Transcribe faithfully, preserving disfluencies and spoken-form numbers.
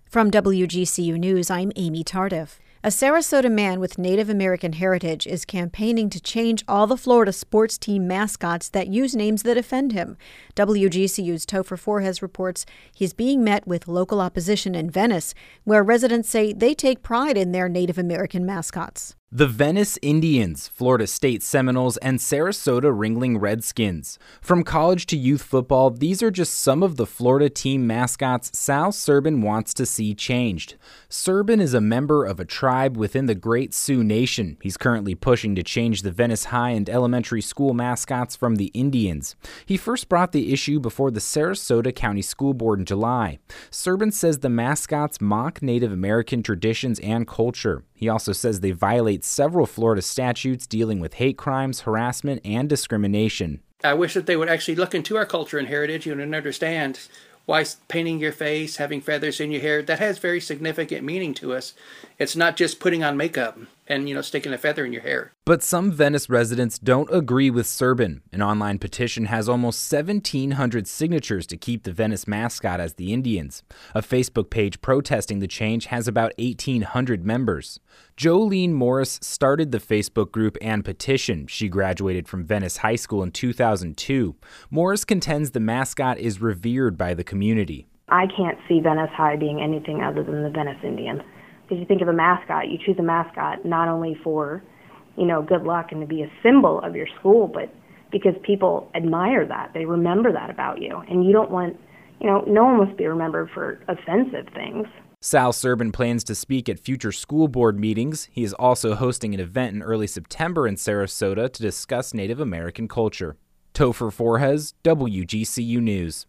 From W G C U News, I'm Amy Tardif. A Sarasota man with Native American heritage is campaigning to change all the Florida sports team mascots that use names that offend him. W G C U's Topher Forjes reports he's being met with local opposition in Venice, where residents say they take pride in their Native American mascots. The Venice Indians, Florida State Seminoles, and Sarasota Ringling Redskins. From college to youth football, these are just some of the Florida team mascots Sal Srbin wants to see changed. Srbin is a member of a tribe within the Great Sioux Nation. He's currently pushing to change the Venice High and elementary school mascots from the Indians. He first brought the issue before the Sarasota County School Board in July. Srbin says the mascots mock Native American traditions and culture. He also says they violate several Florida statutes dealing with hate crimes, harassment, and discrimination. I wish that they would actually look into our culture and heritage and understand why painting your face, having feathers in your hair, that has very significant meaning to us. It's not just putting on makeup and, you know, sticking a feather in your hair. But some Venice residents don't agree with Srbin. An online petition has almost seventeen hundred signatures to keep the Venice mascot as the Indians. A Facebook page protesting the change has about eighteen hundred members. Jolene Morris started the Facebook group and petition. She graduated from Venice High School in two thousand two. Morris contends the mascot is revered by the community. I can't see Venice High being anything other than the Venice Indians. Because you think of a mascot, you choose a mascot not only for, you know, good luck and to be a symbol of your school, but because people admire that. They remember that about you. And you don't want, you know, no one wants to be remembered for offensive things. Sal Srbin plans to speak at future school board meetings. He is also hosting an event in early September in Sarasota to discuss Native American culture. Topher Forjes, W G C U News.